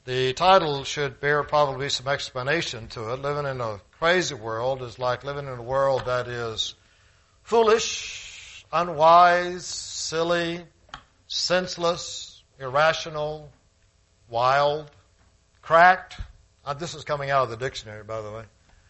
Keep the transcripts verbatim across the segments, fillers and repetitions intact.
The title should bear probably some explanation to it. Living in a crazy world is like living in a world that is foolish, unwise, silly, senseless, irrational, wild, cracked. Uh, this is coming out of the dictionary, by the way.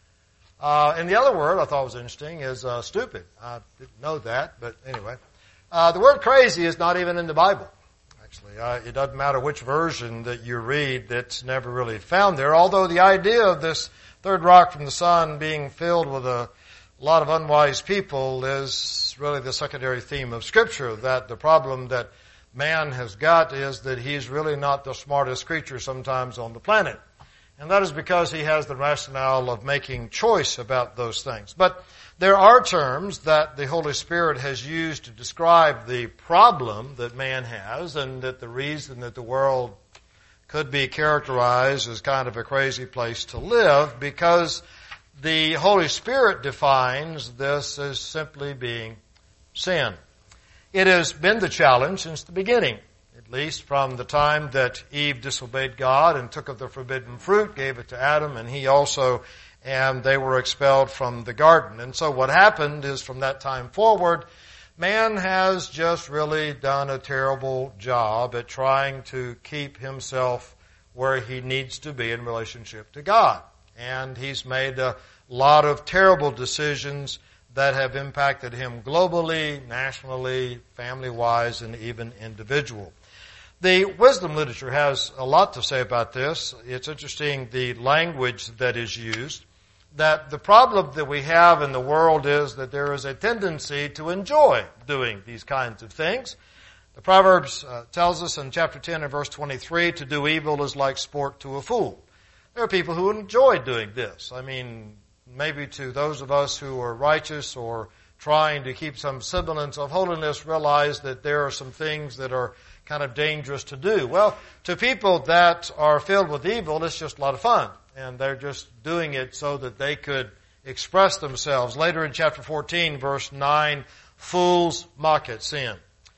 Uh, and the other word I thought was interesting is uh, stupid. I didn't know that, but anyway. Uh, the word crazy is not even in the Bible. Actually, uh, it doesn't matter which version that you read, it's never really found there. Although the idea of this third rock from the sun being filled with a lot of unwise people is really the secondary theme of Scripture, that the problem that man has got is that he's really not the smartest creature sometimes on the planet. And that is because he has the rationale of making choice about those things. But there are terms that the Holy Spirit has used to describe the problem that man has, and that the reason that the world could be characterized as kind of a crazy place to live, because the Holy Spirit defines this as simply being sin. It has been the challenge since the beginning, at least from the time that Eve disobeyed God and took of the forbidden fruit, gave it to Adam, and he also, and they were expelled from the garden. And so what happened is from that time forward, man has just really done a terrible job at trying to keep himself where he needs to be in relationship to God. And he's made a lot of terrible decisions that have impacted him globally, nationally, family-wise, and even individual. The wisdom literature has a lot to say about this. It's interesting the language that is used, that the problem that we have in the world is that there is a tendency to enjoy doing these kinds of things. The Proverbs uh, tells us in chapter ten and verse twenty-three, to do evil is like sport to a fool. There are people who enjoy doing this. I mean, maybe to those of us who are righteous or trying to keep some semblance of holiness realize that there are some things that are kind of dangerous to do. Well, to people that are filled with evil, it's just a lot of fun. And they're just doing it so that they could express themselves. Later in chapter fourteen, verse nine, fools mock at sin.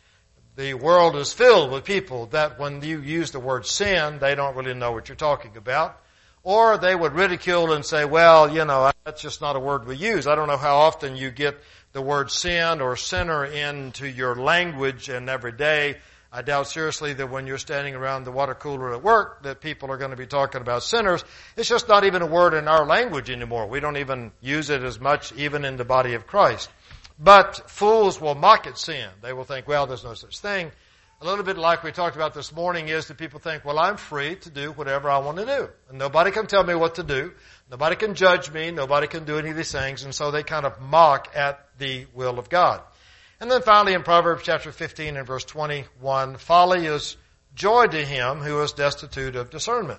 The world is filled with people that when you use the word sin, they don't really know what you're talking about. Or they would ridicule and say, well, you know, that's just not a word we use. I don't know how often you get the word sin or sinner into your language and every day. I doubt seriously that when you're standing around the water cooler at work that people are going to be talking about sinners. It's just not even a word in our language anymore. We don't even use it as much even in the body of Christ. But fools will mock at sin. They will think, well, there's no such thing. A little bit like we talked about this morning is that people think, well, I'm free to do whatever I want to do. And nobody can tell me what to do. Nobody can judge me. Nobody can do any of these things. And so they kind of mock at the will of God. And then finally in Proverbs chapter fifteen and verse twenty-one, folly is joy to him who is destitute of discernment.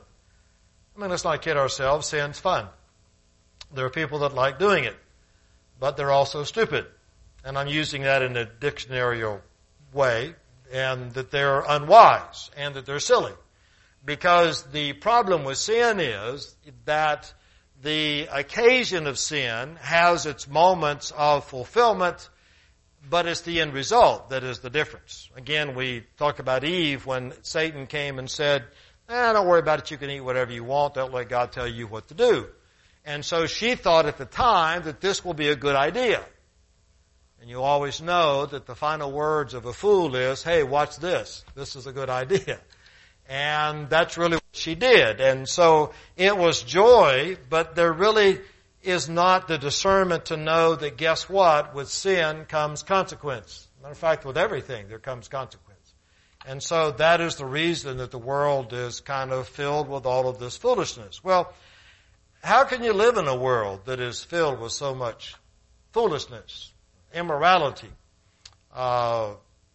I mean, let's not kid ourselves. Sin's fun. There are people that like doing it, but they're also stupid. And I'm using that in a dictionarial way, and that they're unwise and that they're silly. Because the problem with sin is that the occasion of sin has its moments of fulfillment, but it's the end result that is the difference. Again, we talk about Eve when Satan came and said, eh, don't worry about it, you can eat whatever you want, don't let God tell you what to do. And so she thought at the time that this will be a good idea. And you always know that the final words of a fool is, hey, watch this. This is a good idea. And that's really what she did. And so it was joy, but there really is not the discernment to know that, guess what, with sin comes consequence. Matter of fact, with everything there comes consequence. And so that is the reason that the world is kind of filled with all of this foolishness. Well, how can you live in a world that is filled with so much foolishness, immorality, uh,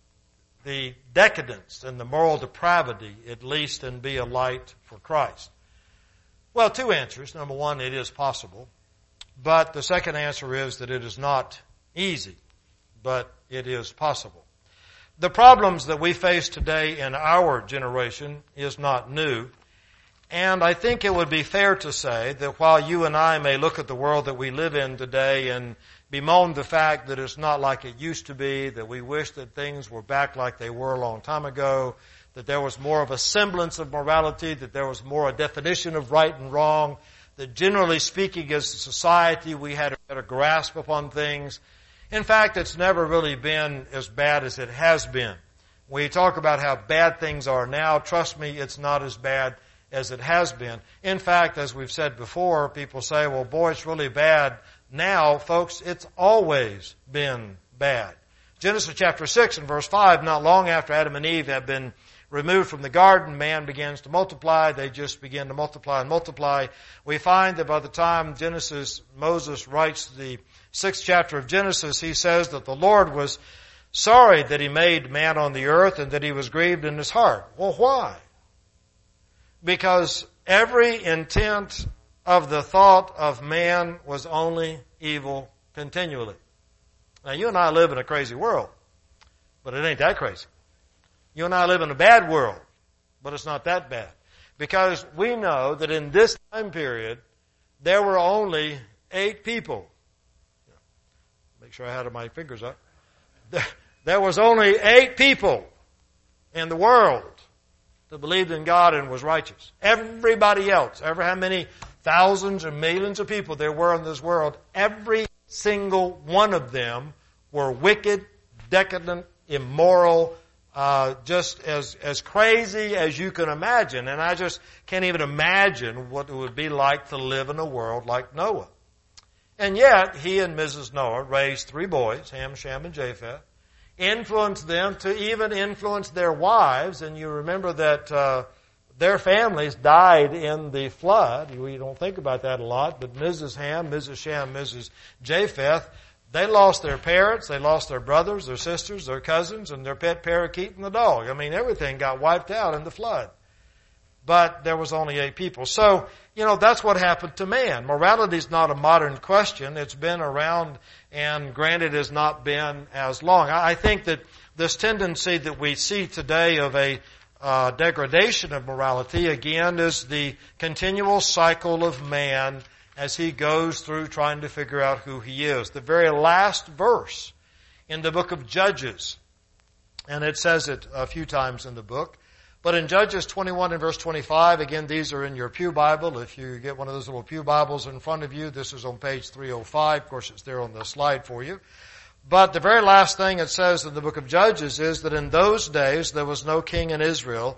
the decadence and the moral depravity, at least, and be a light for Christ? Well, two answers. Number one, it is possible. But the second answer is that it is not easy, but it is possible. The problems that we face today in our generation is not new. And I think it would be fair to say that while you and I may look at the world that we live in today and bemoan the fact that it's not like it used to be, that we wish that things were back like they were a long time ago, that there was more of a semblance of morality, that there was more a definition of right and wrong, that generally speaking as a society we had a better grasp upon things. In fact, it's never really been as bad as it has been. When you talk about how bad things are now, trust me, it's not as bad as it has been. In fact, as we've said before, people say, well, boy, it's really bad now. Folks, it's always been bad. Genesis chapter six and verse five, not long after Adam and Eve have been removed from the garden, man begins to multiply. They just begin to multiply and multiply. We find that by the time Genesis, Moses writes the sixth chapter of Genesis, he says that the Lord was sorry that he made man on the earth and that he was grieved in his heart. Well, why? Because every intent of the thought of man was only evil continually. Now, you and I live in a crazy world, but it ain't that crazy. You and I live in a bad world, but it's not that bad. Because we know that in this time period, there were only eight people. Make sure I had my fingers up. There was only eight people in the world that believed in God and was righteous. Everybody else, ever how many thousands or millions of people there were in this world, every single one of them were wicked, decadent, immoral, uh, just as, as crazy as you can imagine. And I just can't even imagine what it would be like to live in a world like Noah. And yet, he and Missus Noah raised three boys, Ham, Shem, and Japheth, influenced them to even influence their wives. And you remember that uh, their families died in the flood. We don't think about that a lot, but Missus Ham, Missus Shem, Missus Japheth, they lost their parents, they lost their brothers, their sisters, their cousins, and their pet parakeet and the dog. I mean, everything got wiped out in the flood. But there was only eight people. So, you know, that's what happened to man. Morality is not a modern question. It's been around, and granted, has not been as long. I think that this tendency that we see today of a uh, degradation of morality, again, is the continual cycle of man as he goes through trying to figure out who he is. The very last verse in the book of Judges, and it says it a few times in the book, but in Judges twenty-one and verse twenty-five, again, these are in your pew Bible. If you get one of those little pew Bibles in front of you, this is on page three oh five. Of course, it's there on the slide for you. But the very last thing it says in the book of Judges is that in those days there was no king in Israel.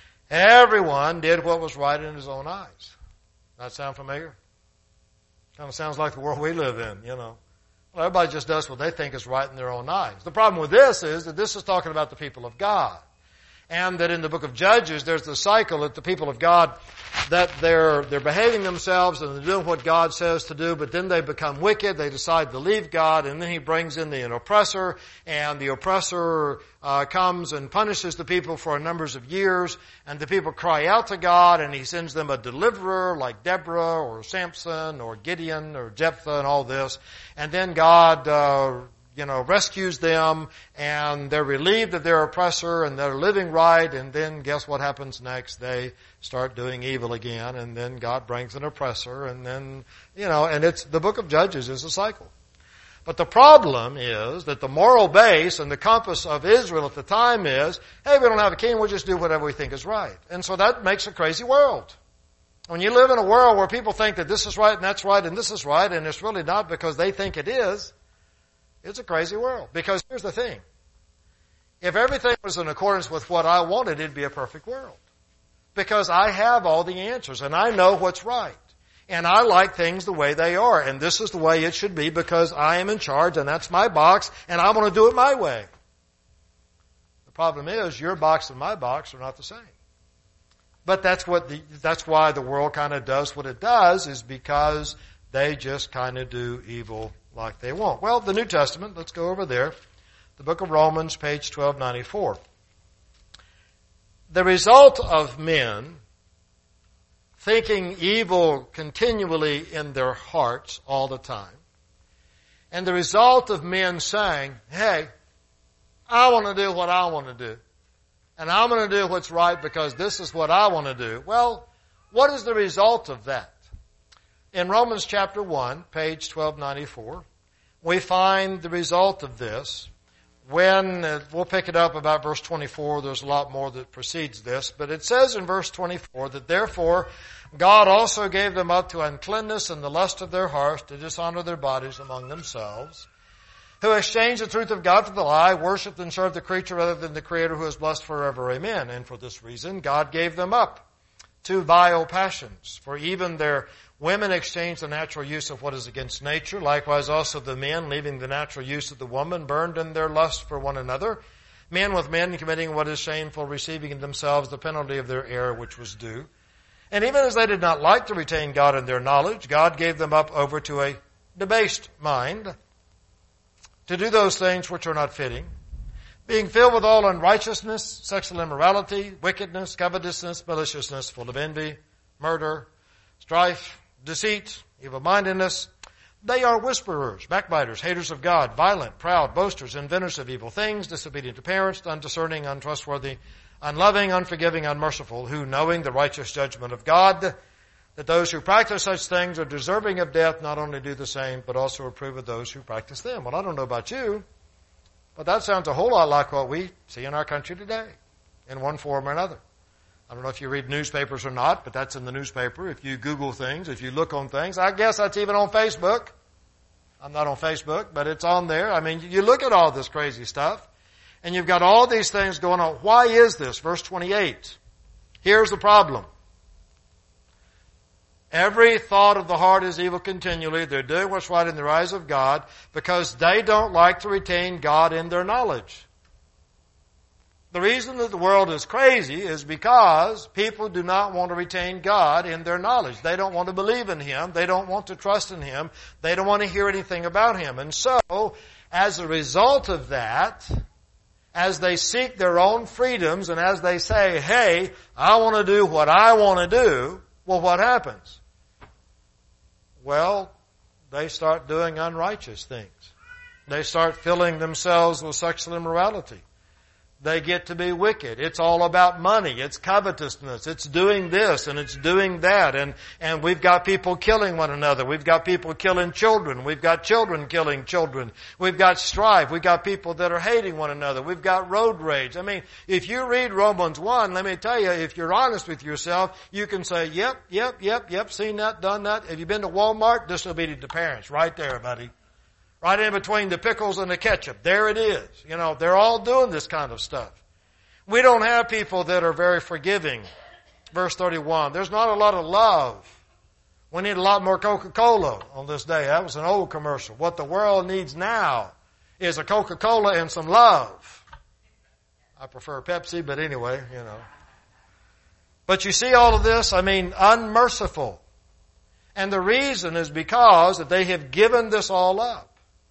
Everyone did what was right in his own eyes. That sound familiar? Kind of sounds like the world we live in, you know. Well, everybody just does what they think is right in their own eyes. The problem with this is that this is talking about the people of God. And that in the book of Judges, there's the cycle that the people of God, that they're, they're behaving themselves and they're doing what God says to do, but then they become wicked, they decide to leave God, and then He brings in the an oppressor, and the oppressor uh, comes and punishes the people for a number of years, and the people cry out to God, and He sends them a deliverer like Deborah or Samson or Gideon or Jephthah and all this, and then God uh you know, rescues them, and they're relieved of their oppressor, and they're living right, and then guess what happens next? They start doing evil again, and then God brings an oppressor, and then, you know, and it's, the book of Judges is a cycle. But the problem is that the moral base and the compass of Israel at the time is, hey, we don't have a king, we'll just do whatever we think is right. And so that makes a crazy world. When you live in a world where people think that this is right, and that's right, and this is right, and it's really not because they think it is, it's a crazy world. Because here's the thing. If everything was in accordance with what I wanted, it'd be a perfect world. Because I have all the answers and I know what's right. And I like things the way they are. And this is the way it should be because I am in charge and that's my box and I want to do it my way. The problem is your box and my box are not the same. But that's what the, that's why the world kind of does what it does, is because they just kind of do evil like they want. Well, the New Testament, let's go over there. The book of Romans, page twelve ninety-four. The result of men thinking evil continually in their hearts all the time, and the result of men saying, hey, I want to do what I want to do, and I'm going to do what's right because this is what I want to do. Well, what is the result of that? In Romans chapter one, page twelve ninety-four, we find the result of this. when, uh, we'll pick it up about verse twenty-four, there's a lot more that precedes this, but it says in verse twenty-four that therefore God also gave them up to uncleanness and the lust of their hearts to dishonor their bodies among themselves, who exchanged the truth of God for the lie, worshipped and served the creature rather than the Creator who is blessed forever. Amen. And for this reason, God gave them up to vile passions. For even their women exchanged the natural use of what is against nature. Likewise also the men, leaving the natural use of the woman, burned in their lust for one another. Men with men committing what is shameful, receiving in themselves the penalty of their error which was due. And even as they did not like to retain God in their knowledge, God gave them up over to a debased mind, to do those things which are not fitting, being filled with all unrighteousness, sexual immorality, wickedness, covetousness, maliciousness, full of envy, murder, strife, deceit, evil-mindedness. They are whisperers, backbiters, haters of God, violent, proud, boasters, inventors of evil things, disobedient to parents, undiscerning, untrustworthy, unloving, unforgiving, unmerciful, who, knowing the righteous judgment of God, that those who practice such things are deserving of death, not only do the same, but also approve of those who practice them. Well, I don't know about you, but that sounds a whole lot like what we see in our country today, in one form or another. I don't know if you read newspapers or not, but that's in the newspaper. If you Google things, if you look on things, I guess that's even on Facebook. I'm not on Facebook, but it's on there. I mean, you look at all this crazy stuff, and you've got all these things going on. Why is this? Verse twenty-eight. Here's the problem. Every thought of the heart is evil continually. They're doing what's right in the eyes of God because they don't like to retain God in their knowledge. The reason that the world is crazy is because people do not want to retain God in their knowledge. They don't want to believe in Him. They don't want to trust in Him. They don't want to hear anything about Him. And so, as a result of that, as they seek their own freedoms and as they say, hey, I want to do what I want to do, well, what happens? Well, they start doing unrighteous things. They start filling themselves with sexual immorality. They get to be wicked. It's all about money. It's covetousness. It's doing this and it's doing that. And, and we've got people killing one another. We've got people killing children. We've got children killing children. We've got strife. We've got people that are hating one another. We've got road rage. I mean, if you read Romans one, let me tell you, if you're honest with yourself, you can say, yep, yep, yep, yep, seen that, done that. Have you been to Walmart? Disobedient to parents. Right there, buddy. Right in between the pickles and the ketchup. There it is. You know, they're all doing this kind of stuff. We don't have people that are very forgiving. Verse thirty-one. There's not a lot of love. We need a lot more Coca-Cola on this day. That was an old commercial. What the world needs now is a Coca-Cola and some love. I prefer Pepsi, but anyway, you know. But you see all of this, I mean, unmerciful. And the reason is because that they have given this all up.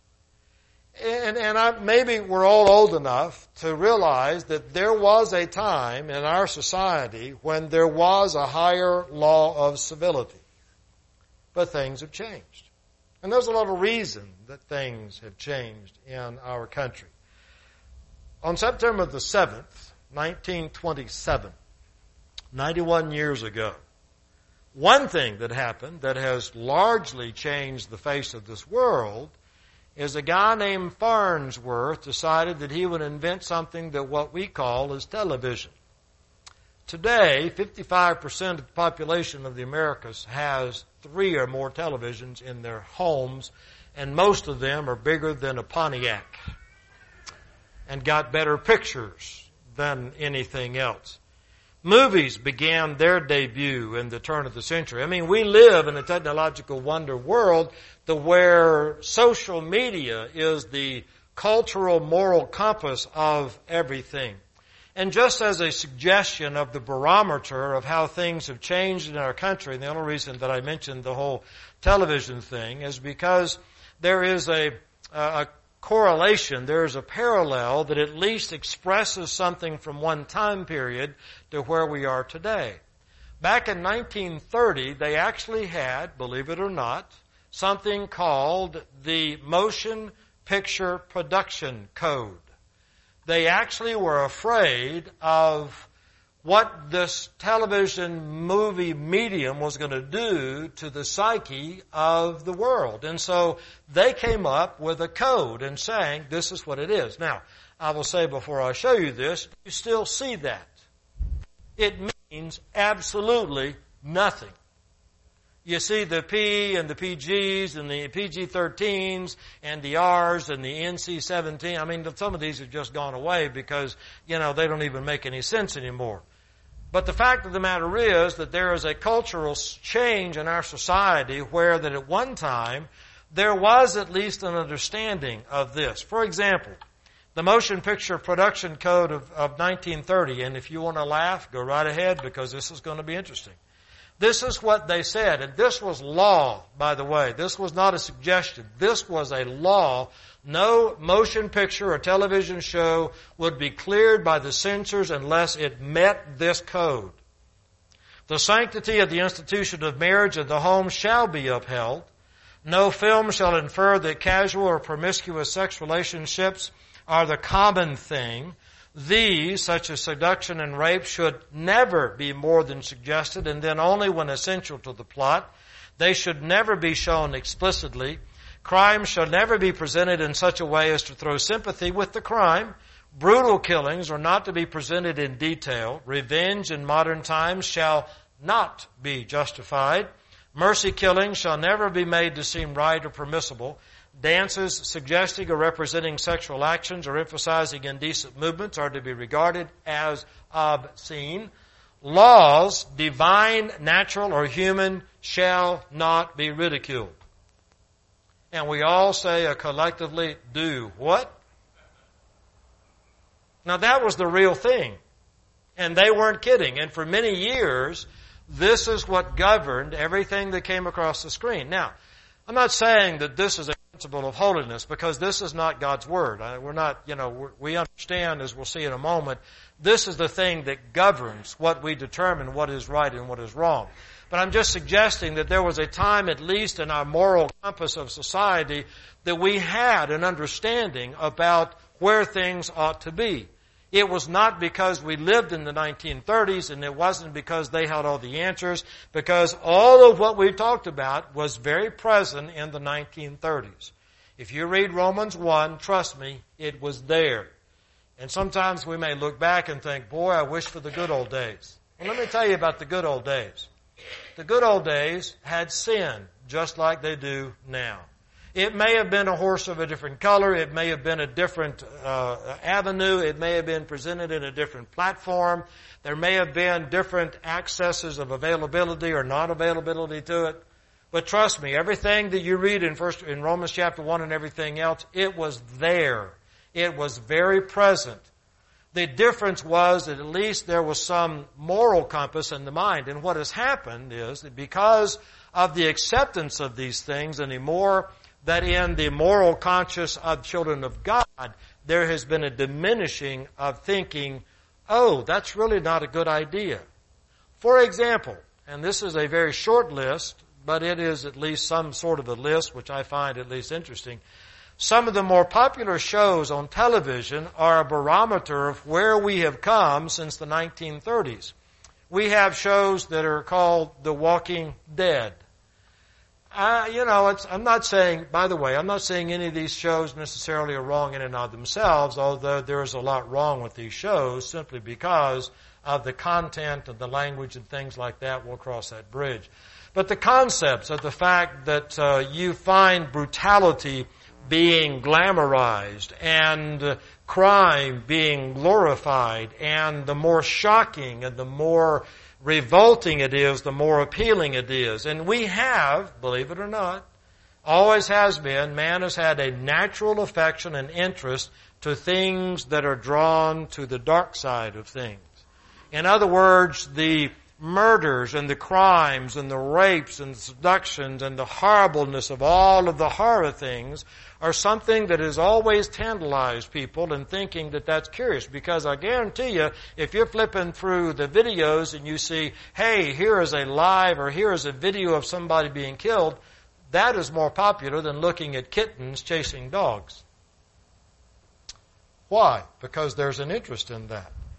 And, and I, maybe we're all old enough to realize that there was a time in our society when there was a higher law of civility. But things have changed. And there's a lot of reason that things have changed in our country. On September the seventh, nineteen twenty-seven, ninety-one years ago, one thing that happened that has largely changed the face of this world is a guy named Farnsworth decided that he would invent something that what we call is television. Today, fifty-five percent of the population of the Americas has three or more televisions in their homes, and most of them are bigger than a Pontiac and got better pictures than anything else. Movies began their debut in the turn of the century. I mean, we live in a technological wonder world to where social media is the cultural moral compass of everything. And just as a suggestion of the barometer of how things have changed in our country, and the only reason that I mentioned the whole television thing is because there is a, a correlation, there is a parallel that at least expresses something from one time period to where we are today. Back in nineteen thirty, they actually had, believe it or not, something called the Motion Picture Production Code. They actually were afraid of what this television movie medium was going to do to the psyche of the world. And so they came up with a code and saying, this is what it is. Now, I will say before I show you this, you still see that. It means absolutely nothing. You see the P and the P Gs and the P G thirteens and the Rs and the N C seventeen. I mean, some of these have just gone away because, you know, they don't even make any sense anymore. But the fact of the matter is that there is a cultural change in our society where that at one time there was at least an understanding of this. For example, the Motion Picture Production Code of, of nineteen thirty, and if you want to laugh, go right ahead because this is going to be interesting. This is what they said, and this was law, by the way. This was not a suggestion. This was a law. No motion picture or television show would be cleared by the censors unless it met this code. The sanctity of the institution of marriage and the home shall be upheld. No film shall infer that casual or promiscuous sex relationships are the common thing. These, such as seduction and rape, should never be more than suggested, and then only when essential to the plot. They should never be shown explicitly. Crime shall never be presented in such a way as to throw sympathy with the crime. Brutal killings are not to be presented in detail. Revenge in modern times shall not be justified. Mercy killings shall never be made to seem right or permissible. Dances suggesting or representing sexual actions or emphasizing indecent movements are to be regarded as obscene. Laws, divine, natural, or human, shall not be ridiculed. And we all say uh, collectively, do what? Now that was the real thing. And they weren't kidding. And for many years, this is what governed everything that came across the screen. Now, I'm not saying that this is a principle of holiness because this is not God's Word. We're not, you know, we're, we understand, as we'll see in a moment, this is the thing that governs what we determine what is right and what is wrong. But I'm just suggesting that there was a time, at least in our moral compass of society, that we had an understanding about where things ought to be. It was not because we lived in the nineteen thirties, and it wasn't because they had all the answers, because all of what we talked about was very present in the nineteen thirties. If you read Romans one, trust me, it was there. And sometimes we may look back and think, boy, I wish for the good old days. Well, let me tell you about the good old days. The good old days had sin, just like they do now. It may have been a horse of a different color. It may have been a different uh, avenue. It may have been presented in a different platform. There may have been different accesses of availability or non-availability to it. But trust me, everything that you read in first in Romans chapter one and everything else, it was there. It was very present. The difference was that at least there was some moral compass in the mind. And what has happened is that because of the acceptance of these things anymore, that in the moral conscience of children of God, there has been a diminishing of thinking, oh, that's really not a good idea. For example, and this is a very short list, but it is at least some sort of a list, which I find at least interesting. Some of the more popular shows on television are a barometer of where we have come since the nineteen thirties. We have shows that are called The Walking Dead. Uh, you know, it's, I'm not saying, by the way, I'm not saying any of these shows necessarily are wrong in and of themselves, although there is a lot wrong with these shows simply because of the content and the language and things like that. We'll cross that bridge. But the concepts of the fact that uh, you find brutality being glamorized and uh, crime being glorified, and the more shocking and the more revolting it is, the more appealing it is. And we have, believe it or not, always has been, man has had a natural affection and interest to things that are drawn to the dark side of things. In other words, the murders and the crimes and the rapes and the seductions and the horribleness of all of the horror things are something that has always tantalized people in thinking that that's curious. Because I guarantee you, if you're flipping through the videos and you see, hey, here is a live or here is a video of somebody being killed, that is more popular than looking at kittens chasing dogs. Why? Because there's an interest in that.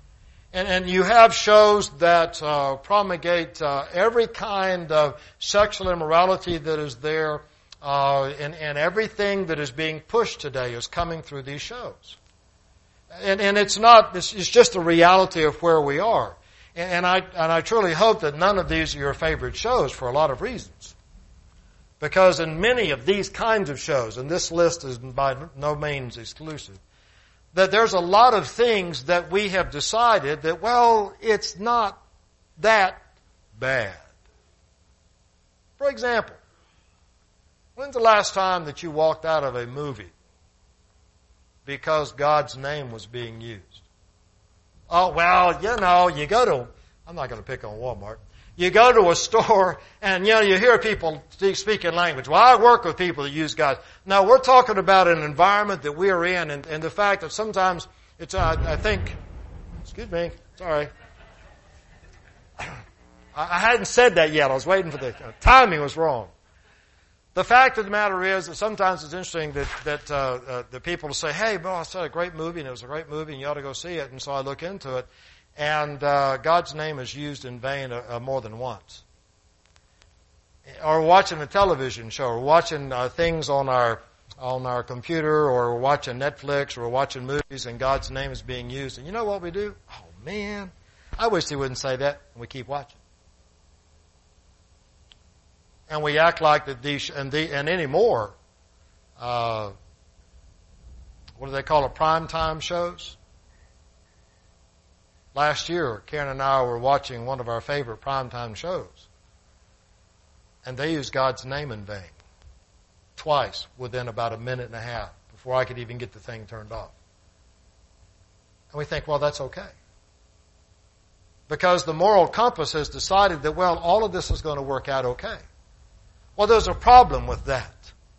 And, and you have shows that uh, promulgate uh, every kind of sexual immorality that is there, uh, and, and everything that is being pushed today is coming through these shows. And, and it's not, it's, it's just a reality of where we are. And, and I and I truly hope that none of these are your favorite shows for a lot of reasons. Because in many of these kinds of shows, and this list is by no means exclusive, that there's a lot of things that we have decided that, well, it's not that bad. For example, when's the last time that you walked out of a movie because God's name was being used? Oh, well, you know, you go to, I'm not going to pick on Walmart. You go to a store and, you know, you hear people speak in language. Well, I work with people that use God. Now, we're talking about an environment that we are in, and, and the fact that sometimes it's, uh, I think, excuse me, sorry. I, I hadn't said that yet. I was waiting for the uh, timing was wrong. The fact of the matter is that sometimes it's interesting that, that, uh, uh, the people say, hey, well, I saw a great movie and it was a great movie and you ought to go see it. And so I look into it. And uh, God's name is used in vain uh, uh, more than once. Or watching a television show, or watching uh, things on our on our computer, or watching Netflix, or watching movies, and God's name is being used. And you know what we do? Oh man, I wish He wouldn't say that. And we keep watching, and we act like that these and the and anymore. Uh, what do they call it? Primetime shows. Last year, Karen and I were watching one of our favorite primetime shows. And they used God's name in vain. Twice within about a minute and a half before I could even get the thing turned off. And we think, well, that's okay. Because the moral compass has decided that, well, all of this is going to work out okay. Well, there's a problem with that.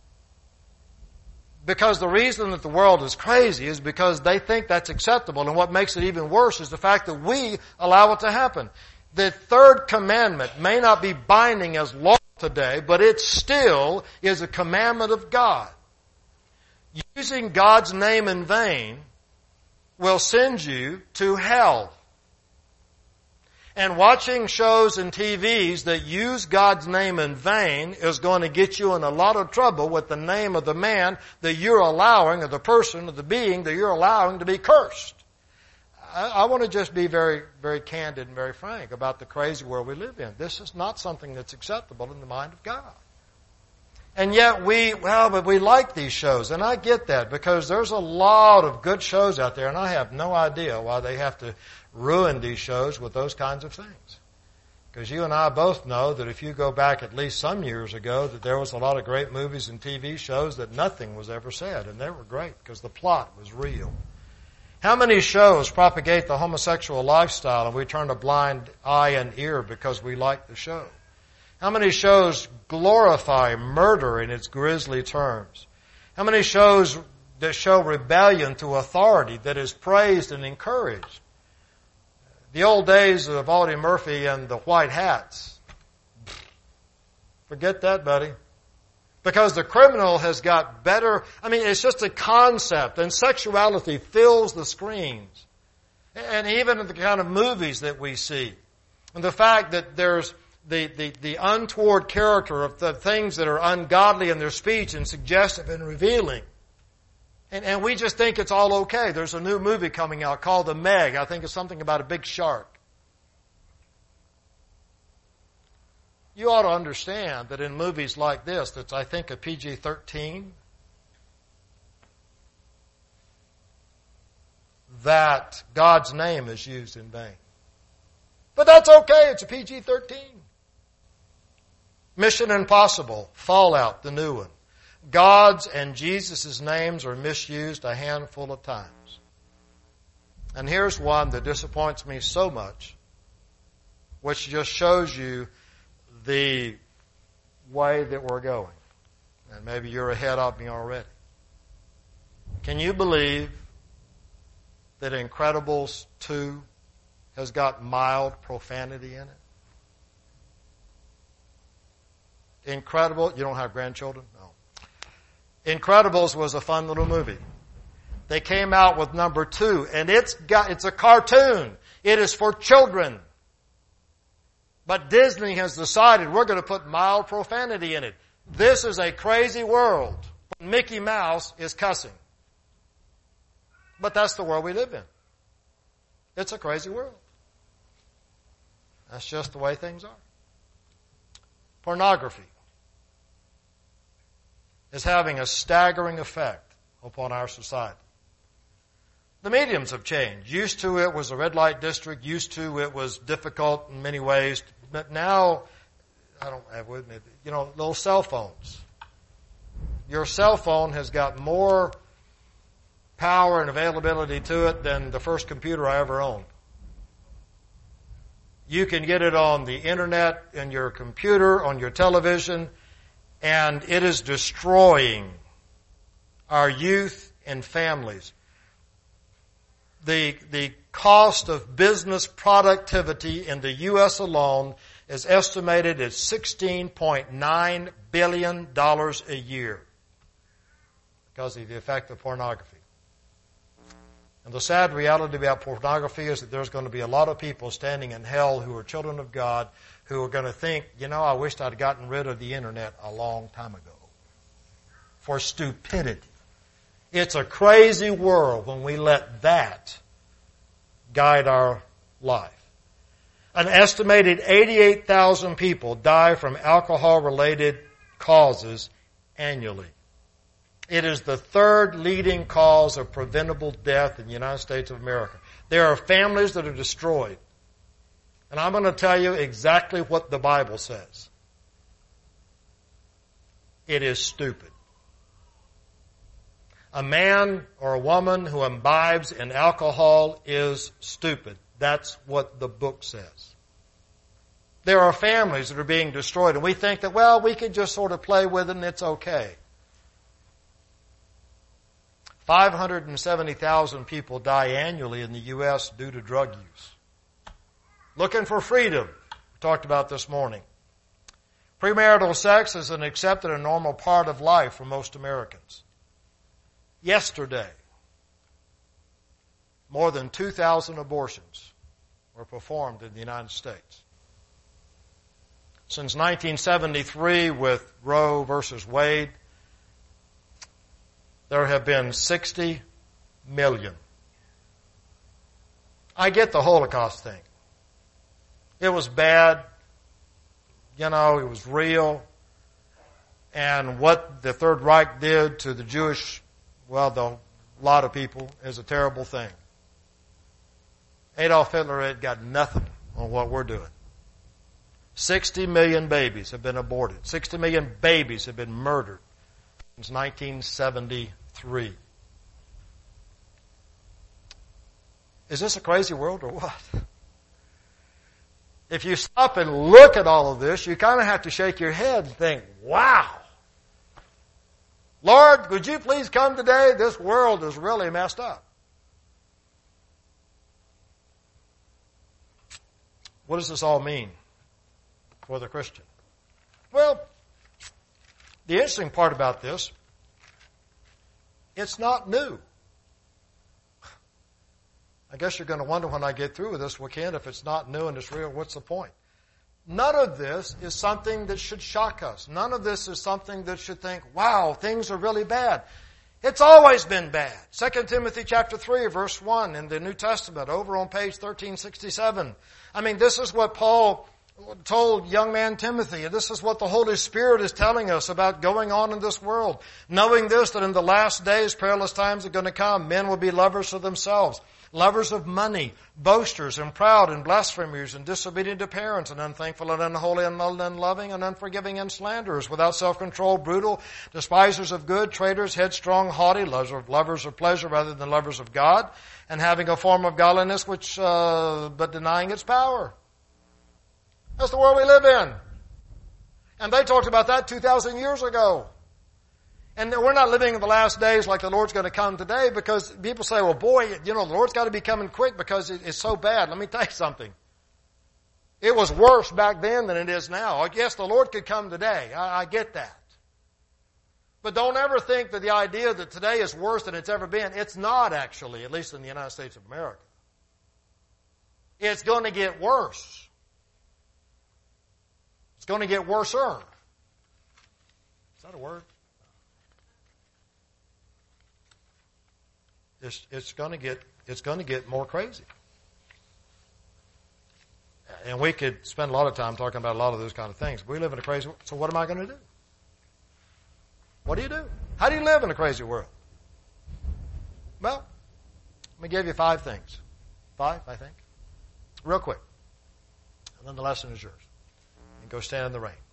Because the reason that the world is crazy is because they think that's acceptable. And what makes it even worse is the fact that we allow it to happen. The third commandment may not be binding as law today, but it still is a commandment of God. Using God's name in vain will send you to hell. And watching shows and T Vs that use God's name in vain is going to get you in a lot of trouble with the name of the man that you're allowing, or the person, or the being that you're allowing to be cursed. I, I want to just be very, very candid and very frank about the crazy world we live in. This is not something that's acceptable in the mind of God. And yet we, well, but we like these shows, and I get that, because there's a lot of good shows out there, and I have no idea why they have to ruin these shows with those kinds of things. Because you and I both know that if you go back at least some years ago, that there was a lot of great movies and T V shows that nothing was ever said, and they were great because the plot was real. How many shows propagate the homosexual lifestyle and we turn a blind eye and ear because we like the show? How many shows glorify murder in its grisly terms? How many shows that show rebellion to authority that is praised and encouraged? The old days of Audie Murphy and the white hats. Forget that, buddy. Because the criminal has got better, I mean, it's just a concept, and sexuality fills the screens. And even in the kind of movies that we see. And the fact that there's the, the, the untoward character of the things that are ungodly in their speech and suggestive and revealing. And, and we just think it's all okay. There's a new movie coming out called The Meg. I think it's something about a big shark. You ought to understand that in movies like this, that's I think a P G thirteen, that God's name is used in vain. But that's okay. It's a P G thirteen. Mission Impossible, Fallout, the new one. God's and Jesus' names are misused a handful of times. And here's one that disappoints me so much, which just shows you the way that we're going. And maybe you're ahead of me already. Can you believe that Incredibles two has got mild profanity in it? Incredible. You don't have grandchildren? No. Incredibles was a fun little movie. They came out with number two, and it's got, it's a cartoon. It is for children. But Disney has decided we're going to put mild profanity in it. This is a crazy world. But Mickey Mouse is cussing. But that's the world we live in. It's a crazy world. That's just the way things are. Pornography is having a staggering effect upon our society. The mediums have changed. Used to it was a red light district. Used to it was difficult in many ways. But now, I don't have with me, you know, little cell phones. Your cell phone has got more power and availability to it than the first computer I ever owned. You can get it on the internet, in your computer, on your television, and it is destroying our youth and families. The, the cost of business productivity in the U S alone is estimated at sixteen point nine billion dollars a year because of the effect of pornography. And the sad reality about pornography is that there's going to be a lot of people standing in hell who are children of God who are going to think, you know, I wished I'd gotten rid of the internet a long time ago. For stupidity. It's a crazy world when we let that guide our life. An estimated eighty-eight thousand people die from alcohol-related causes annually. It is the third leading cause of preventable death in the United States of America. There are families that are destroyed. And I'm going to tell you exactly what the Bible says. It is stupid. A man or a woman who imbibes in alcohol is stupid. That's what the book says. There are families that are being destroyed, and we think that, well, we can just sort of play with it and it's okay. five hundred seventy thousand people die annually in the U S due to drug use. Looking for freedom, we talked about this morning. Premarital sex is an accepted and normal part of life for most Americans. Yesterday, more than two thousand abortions were performed in the United States. Since nineteen seventy-three, with Roe versus Wade, there have been sixty million. I get the Holocaust thing. It was bad. You know, it was real. And what the Third Reich did to the Jewish, well, the, a lot of people, is a terrible thing. Adolf Hitler had got nothing on what we're doing. Sixty million babies have been aborted. Sixty million babies have been murdered since nineteen seventy-three. Is this a crazy world or what? If you stop and look at all of this, you kind of have to shake your head and think, wow. Lord, would you please come today? This world is really messed up. What does this all mean for the Christian? Well, the interesting part about this, it's not new. I guess you're going to wonder when I get through with this, well, Ken, if it's not new and it's real, what's the point? None of this is something that should shock us. None of this is something that should think, wow, things are really bad. It's always been bad. Second Timothy chapter three, verse one in the New Testament, over on page thirteen sixty-seven. I mean, this is what Paul told young man Timothy. This is what the Holy Spirit is telling us about going on in this world. Knowing this, that in the last days, perilous times are going to come. Men will be lovers of themselves, lovers of money, boasters and proud and blasphemers and disobedient to parents and unthankful and unholy and unloving and unforgiving and slanderers, without self-control, brutal, despisers of good, traitors, headstrong, haughty, lovers of pleasure rather than lovers of God, and having a form of godliness which, uh, but denying its power. That's the world we live in. And they talked about that two thousand years ago. And we're not living in the last days like the Lord's going to come today, because people say, well, boy, you know, the Lord's got to be coming quick because it's so bad. Let me tell you something. It was worse back then than it is now. Yes, the Lord could come today. I, I get that. But don't ever think that the idea that today is worse than it's ever been. It's not, actually, at least in the United States of America. It's going to get worse. It's going to get worser. Is that a word? It's, it's going to get it's going to get more crazy. And we could spend a lot of time talking about a lot of those kind of things. We live in a crazy world. So what am I going to do? What do you do? How do you live in a crazy world? Well, let me give you five things. Five, I think. Real quick. And then the lesson is yours. And go stand in the rain.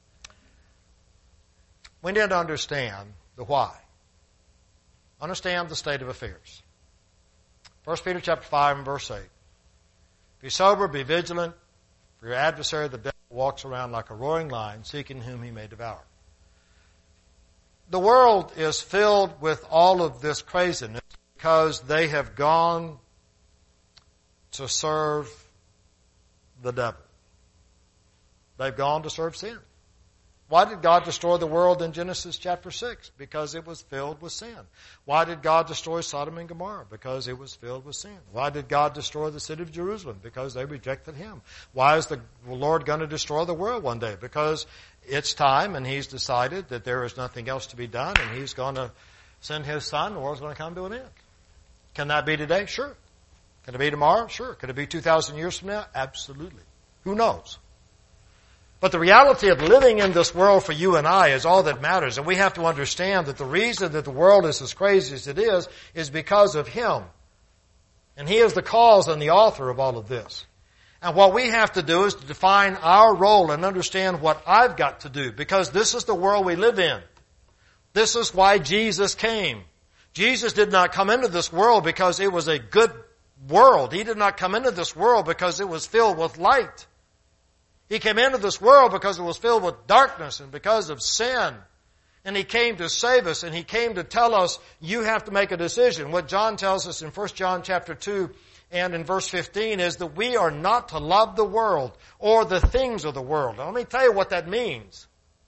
We need to understand the why. Understand the state of affairs. First Peter chapter five and verse eight. Be sober, be vigilant, for your adversary the devil walks around like a roaring lion, seeking whom he may devour. The world is filled with all of this craziness because they have gone to serve the devil. They've gone to serve sin. Why did God destroy the world in Genesis chapter six? Because it was filled with sin. Why did God destroy Sodom and Gomorrah? Because it was filled with sin. Why did God destroy the city of Jerusalem? Because they rejected Him. Why is the Lord going to destroy the world one day? Because it's time and He's decided that there is nothing else to be done and He's going to send His Son. The world's going to come to an end. Can that be today? Sure. Can it be tomorrow? Sure. Could it be two thousand years from now? Absolutely. Who knows? But the reality of living in this world for you and I is all that matters. And we have to understand that the reason that the world is as crazy as it is, is because of Him. And He is the cause and the author of all of this. And what we have to do is to define our role and understand what I've got to do. Because this is the world we live in. This is why Jesus came. Jesus did not come into this world because it was a good world. He did not come into this world because it was filled with light. He came into this world because it was filled with darkness and because of sin. And He came to save us, and He came to tell us, you have to make a decision. What John tells us in First John chapter two and in verse fifteen is that we are not to love the world or the things of the world. Now, let me tell you what that means.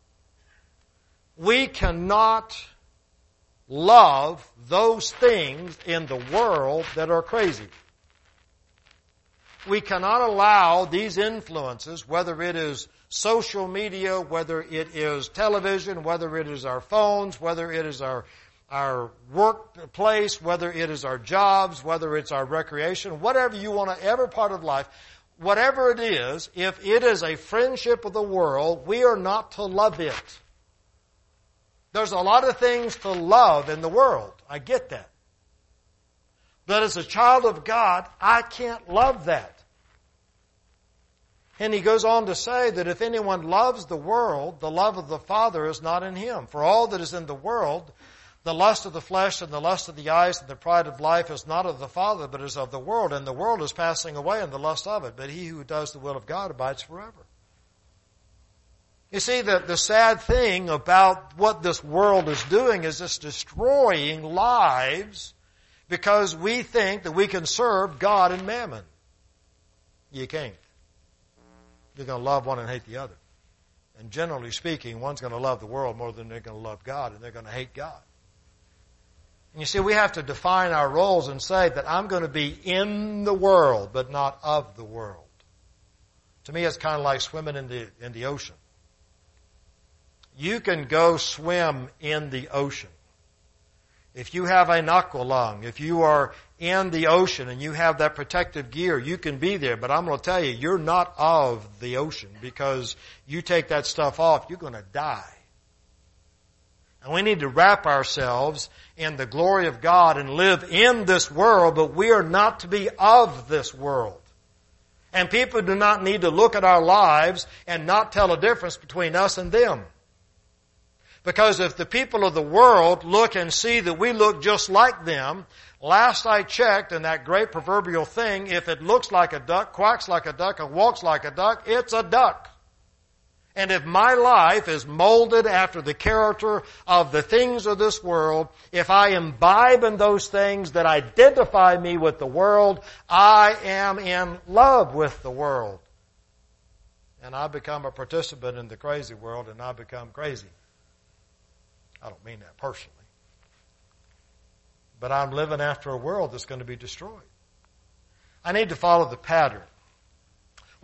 We cannot love those things in the world that are crazy. We cannot allow these influences, whether it is social media, whether it is television, whether it is our phones, whether it is our, our workplace, whether it is our jobs, whether it's our recreation, whatever you want to, every part of life, whatever it is, if it is a friendship of the world, we are not to love it. There's a lot of things to love in the world. I get that. But as a child of God, I can't love that. And he goes on to say that if anyone loves the world, the love of the Father is not in him. For all that is in the world, the lust of the flesh and the lust of the eyes and the pride of life is not of the Father, but is of the world. And the world is passing away and the lust of it. But he who does the will of God abides forever. You see, the, the sad thing about what this world is doing is it's destroying lives because we think that we can serve God and mammon. You can't. You're going to love one and hate the other. And generally speaking, one's going to love the world more than they're going to love God, and they're going to hate God. And you see, we have to define our roles and say that I'm going to be in the world, but not of the world. To me, it's kind of like swimming in the, in the ocean. You can go swim in the ocean. If you have an aqualung, if you are in the ocean and you have that protective gear, you can be there. But I'm going to tell you, you're not of the ocean because you take that stuff off, you're going to die. And we need to wrap ourselves in the glory of God and live in this world, but we are not to be of this world. And people do not need to look at our lives and not tell a difference between us and them. Because if the people of the world look and see that we look just like them, last I checked, and that great proverbial thing, if it looks like a duck, quacks like a duck, and walks like a duck, it's a duck. And if my life is molded after the character of the things of this world, if I imbibe in those things that identify me with the world, I am in love with the world. And I become a participant in the crazy world, and I become crazy. I don't mean that personally. But I'm living after a world that's going to be destroyed. I need to follow the pattern.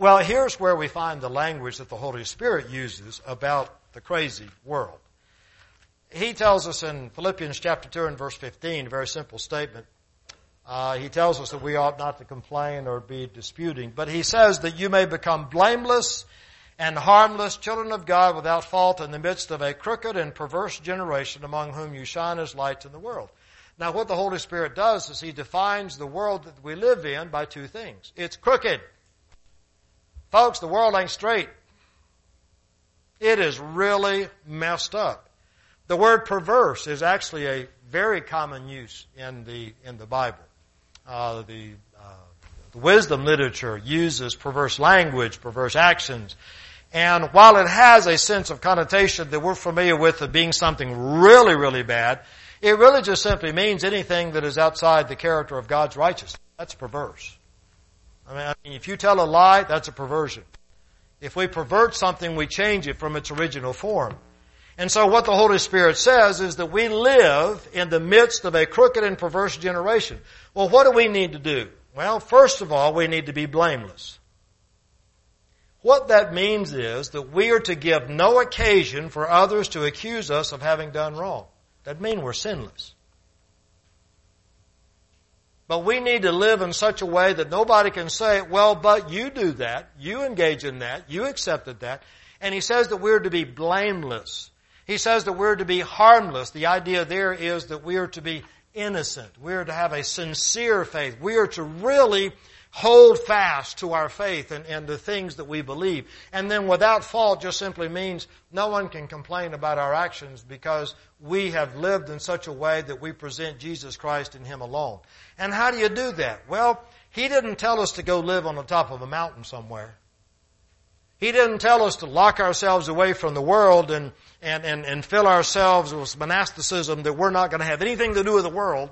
Well, here's where we find the language that the Holy Spirit uses about the crazy world. He tells us in Philippians chapter two and verse fifteen, a very simple statement. Uh, he tells us that we ought not to complain or be disputing, but he says that you may become blameless and harmless, children of God without fault in the midst of a crooked and perverse generation among whom you shine as lights in the world. Now what the Holy Spirit does is He defines the world that we live in by two things. It's crooked. Folks, the world ain't straight. It is really messed up. The word perverse is actually a very common use in the in the Bible. Uh, the, uh, the wisdom literature uses perverse language, perverse actions. And while it has a sense of connotation that we're familiar with of being something really, really bad, it really just simply means anything that is outside the character of God's righteousness. That's perverse. I mean, I mean, if you tell a lie, that's a perversion. If we pervert something, we change it from its original form. And so what the Holy Spirit says is that we live in the midst of a crooked and perverse generation. Well, what do we need to do? Well, first of all, we need to be blameless. What that means is that we are to give no occasion for others to accuse us of having done wrong. That means we're sinless. But we need to live in such a way that nobody can say, well, but you do that, you engage in that, you accepted that. And he says that we're to be blameless. He says that we're to be harmless. The idea there is that we are to be innocent. We are to have a sincere faith. We are to really hold fast to our faith and, and the things that we believe. And then without fault just simply means no one can complain about our actions because we have lived in such a way that we present Jesus Christ and Him alone. And how do you do that? Well, He didn't tell us to go live on the top of a mountain somewhere. He didn't tell us to lock ourselves away from the world and, and, and, and fill ourselves with monasticism that we're not going to have anything to do with the world.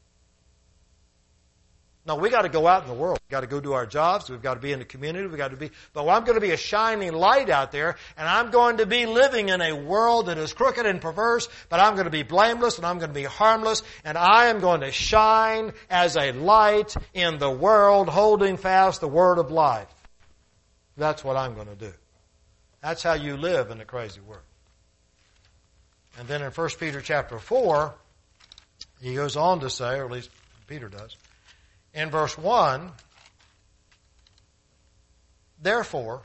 No, we got to go out in the world. We've got to go do our jobs. We've got to be in the community. We've got to be, but I'm going to be a shining light out there, and I'm going to be living in a world that is crooked and perverse, but I'm going to be blameless and I'm going to be harmless, and I am going to shine as a light in the world, holding fast the word of life. That's what I'm going to do. That's how you live in a crazy world. And then in First Peter chapter four, he goes on to say, or at least Peter does, in verse one, therefore,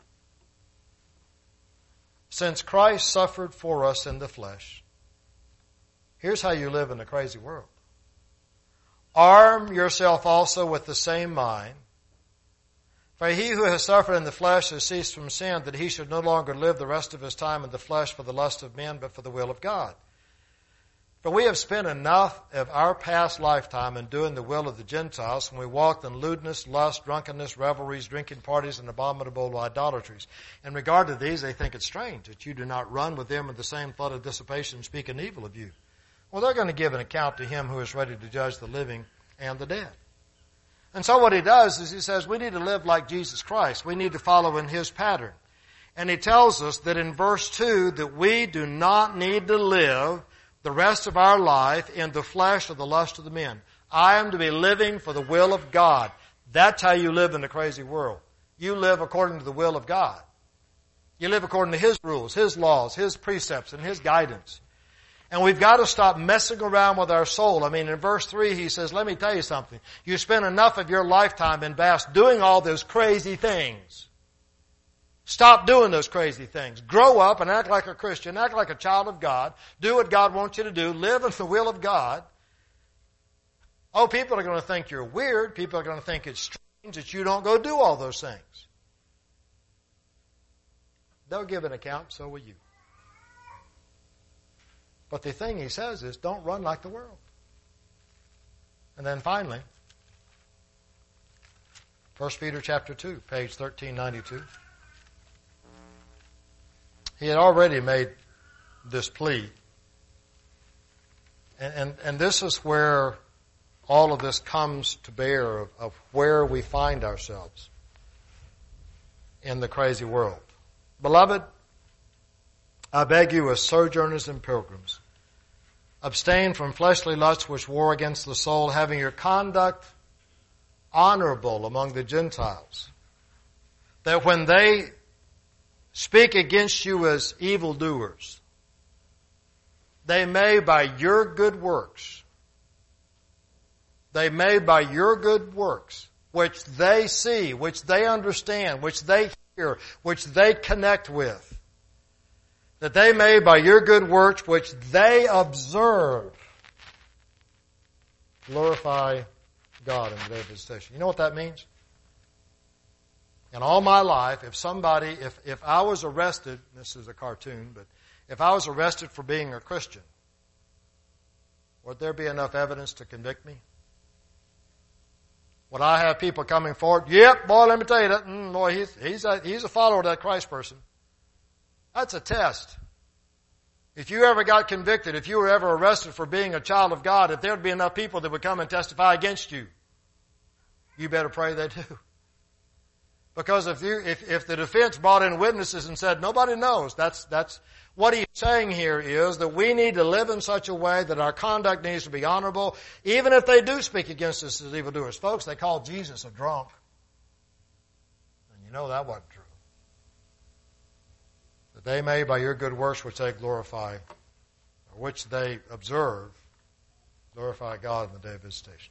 since Christ suffered for us in the flesh, here's how you live in a crazy world. Arm yourself also with the same mind. For he who has suffered in the flesh has ceased from sin, that he should no longer live the rest of his time in the flesh for the lust of men, but for the will of God. For we have spent enough of our past lifetime in doing the will of the Gentiles, when we walked in lewdness, lust, drunkenness, revelries, drinking parties, and abominable idolatries. In regard to these, they think it strange that you do not run with them in the same flood of dissipation, speaking evil of you. Well, they're going to give an account to Him who is ready to judge the living and the dead. And so what he does is he says we need to live like Jesus Christ. We need to follow in His pattern. And he tells us that in verse two that we do not need to live the rest of our life in the flesh or the lust of the men. I am to be living for the will of God. That's how you live in the crazy world. You live according to the will of God. You live according to His rules, His laws, His precepts, and His guidance. And we've got to stop messing around with our soul. I mean, in verse three, he says, let me tell you something. You spend enough of your lifetime in vast doing all those crazy things. Stop doing those crazy things. Grow up and act like a Christian. Act like a child of God. Do what God wants you to do. Live in the will of God. Oh, people are going to think you're weird. People are going to think it's strange that you don't go do all those things. They'll give an account, so will you. But the thing he says is, don't run like the world. And then finally, First Peter chapter two, page thirteen ninety-two. He had already made this plea. And, and, and this is where all of this comes to bear of, of where we find ourselves in the crazy world. Beloved, I beg you as sojourners and pilgrims, abstain from fleshly lusts which war against the soul, having your conduct honorable among the Gentiles, that when they speak against you as evildoers, they may by your good works, they may by your good works, which they see, which they understand, which they hear, which they connect with, that they may by your good works, which they observe, glorify God in the day of visitation. You know what that means? In all my life, if somebody, if, if I was arrested, this is a cartoon, but if I was arrested for being a Christian, would there be enough evidence to convict me? Would I have people coming forward? Yep, boy, let me tell you that. Mm, boy, he's, he's, a, he's a follower of that Christ person. That's a test. If you ever got convicted, if you were ever arrested for being a child of God, if there would be enough people that would come and testify against you, you better pray they do. Because if you, if, if the defense brought in witnesses and said, nobody knows, that's, that's, what he's saying here is that we need to live in such a way that our conduct needs to be honorable, even if they do speak against us as evildoers. Folks, they called Jesus a drunk. And you know that wasn't true. That they may, by your good works which they glorify, or which they observe, glorify God in the day of visitation.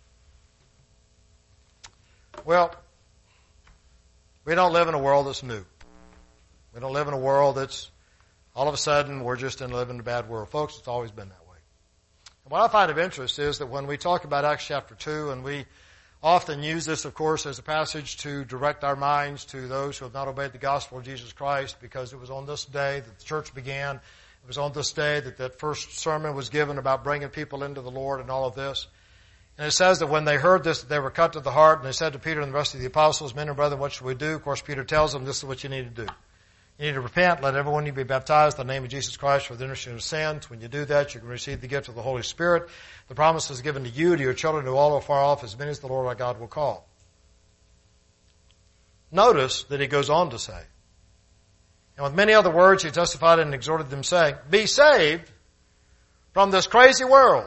Well, we don't live in a world that's new. We don't live in a world that's all of a sudden we're just in living in a bad world. Folks, it's always been that way. And what I find of interest is that when we talk about Acts chapter two, and we often use this, of course, as a passage to direct our minds to those who have not obeyed the gospel of Jesus Christ, because it was on this day that the church began. It was on this day that that first sermon was given about bringing people into the Lord and all of this. And it says that when they heard this, they were cut to the heart, and they said to Peter and the rest of the apostles, men and brethren, what should we do? Of course, Peter tells them this is what you need to do. You need to repent, let everyone you be baptized in the name of Jesus Christ for the remission of sins. When you do that, you can receive the gift of the Holy Spirit. The promise is given to you, to your children, who all are far off, as many as the Lord our God will call. Notice that he goes on to say, and with many other words he testified and exhorted them, saying, be saved from this crazy world.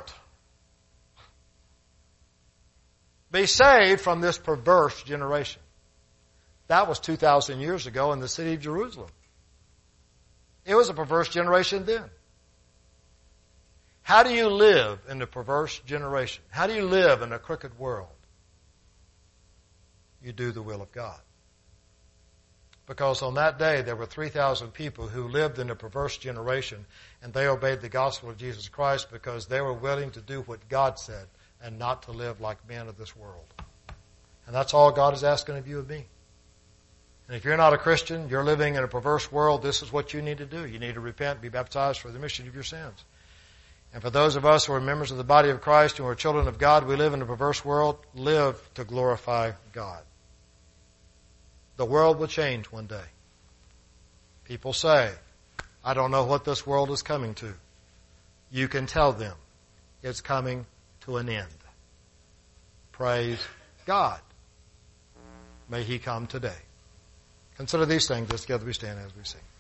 Be saved from this perverse generation. That was two thousand years ago in the city of Jerusalem. It was a perverse generation then. How do you live in a perverse generation? How do you live in a crooked world? You do the will of God. Because on that day there were three thousand people who lived in a perverse generation, and they obeyed the gospel of Jesus Christ because they were willing to do what God said and not to live like men of this world. And that's all God is asking of you and me. And if you're not a Christian, you're living in a perverse world, this is what you need to do. You need to repent, be baptized for the remission of your sins. And for those of us who are members of the body of Christ and who are children of God, we live in a perverse world, live to glorify God. The world will change one day. People say, I don't know what this world is coming to. You can tell them it's coming to an end. Praise God. May he come today. Consider these things as together we stand as we sing.